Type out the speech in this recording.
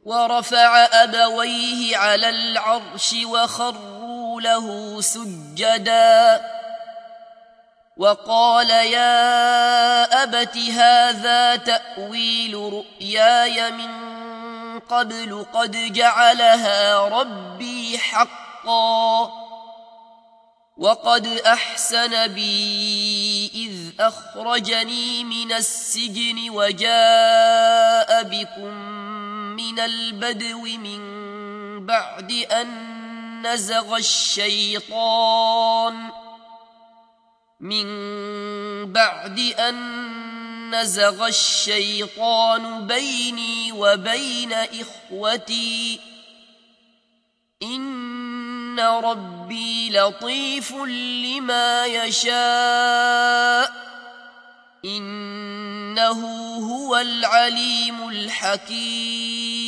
ورفع أبويه على العرش وخروا له سجدا وقال يا أبت هذا تأويل رؤياي من قبل قد جعلها ربي حقا وقد أحسن بي إذ أخرجني من السجن وجاء بكم من البدو من بعد أن نزغ الشيطان بيني وبين إخوتي إن ربي لطيف لما يشاء إنه هو العليم الحكيم.